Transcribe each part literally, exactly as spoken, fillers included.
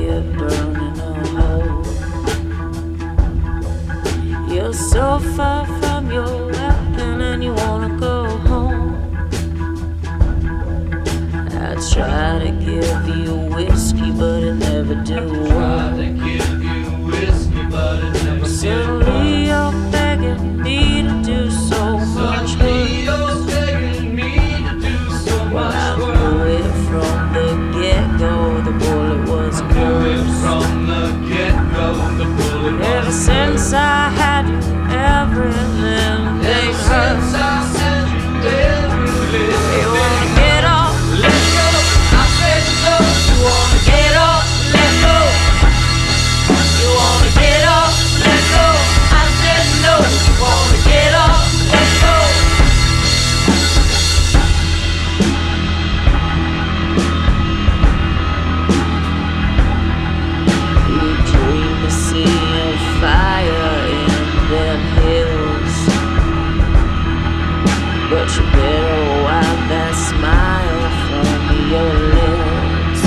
pocket burning a hole. You're so far from your weapon and you wanna go home. I try to give you whiskey, but it never do. Try to give you whiskey, but it never do. Suddenly you're begging me to do so much Suddenly you're begging me to do so much I work. knew it from the get-go, the bullet was Knew it close. from the get-go, the bullet was Ever since I had you, everything Ever hurt. since I said you everything. You wanna get off, Let go. I said no. You wanna get off, let go. You wanna get off, let go. I said no. You wanna get off, let go. You dream of seeing fire in them hills, but you better wipe that smile from your lips.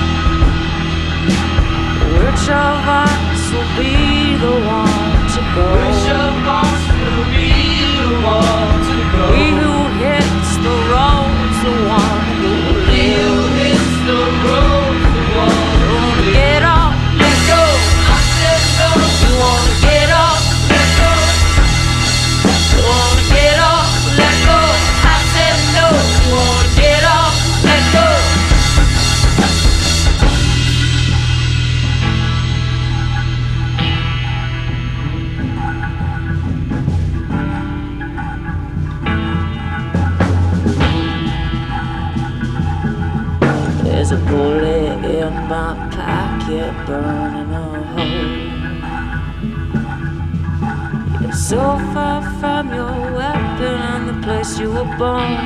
Which of us will be the one to go? Which of us will be the one to go? We who hits the road's the one who will He who live. hits the road, the one who lives. Get off, let go. I said no. You wanna get off, Let go. you wanna get off, let go. I said no. You wanna get off, let go. There's a bullet in my pocket burning a hole. You're so far from your weapon and the place you were born.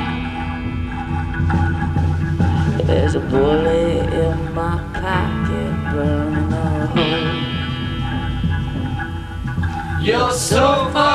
There's a bullet in my pocket burning a hole. You're so far